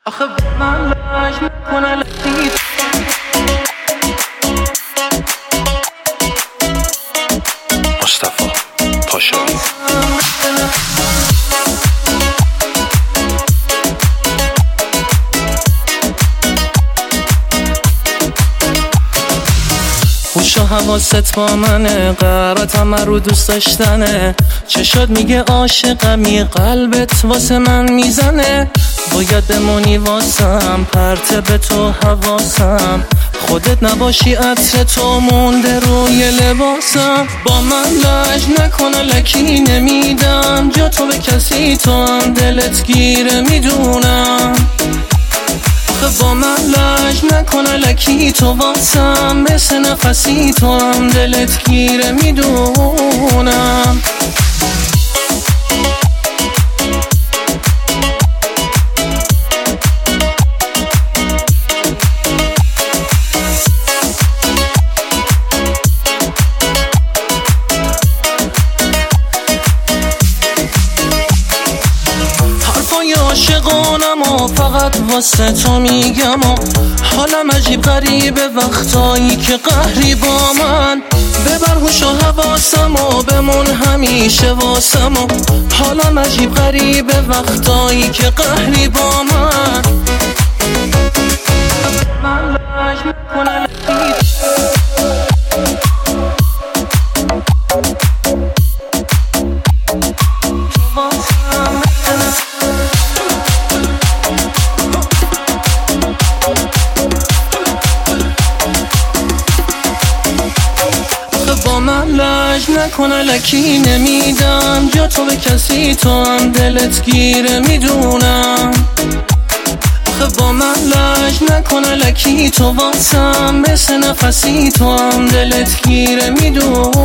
آخه من لج نکنه لطیف مصطفی پاشایی هوش و حواست با منه، قرارتم رو دوست داشتنه. چشات میگه عاشقمی، قلبت واسه من میزنه. باید بمونی واسم، پرت به تو حواسم. خودت نباشی عطر تو مونده روی لباسم. با من لج نکنه لکی نمیدم جا تو به کسی، تو هم دلت گیره میدونم. با من لج نکنه لکی تو واسم، مثل نفسی تو هم دلت گیره میدونم. حرفای عاشقانم و فقط واسه تو میگم و حالم عجیب غریبه وقتایی که قهری با من. ببر هوش و حواسم و بمون همیشه واسم و حالم عجیب غریبه وقتایی که قهری با من. من لج نکنه لطیف با من لج نکنه لکی نمیدم جا تو به کسی، تو هم دلت گیره میدونم. آخه با من لج نکنه لکی تو واسم، مثل نفسی تو هم دلت گیره میدونم.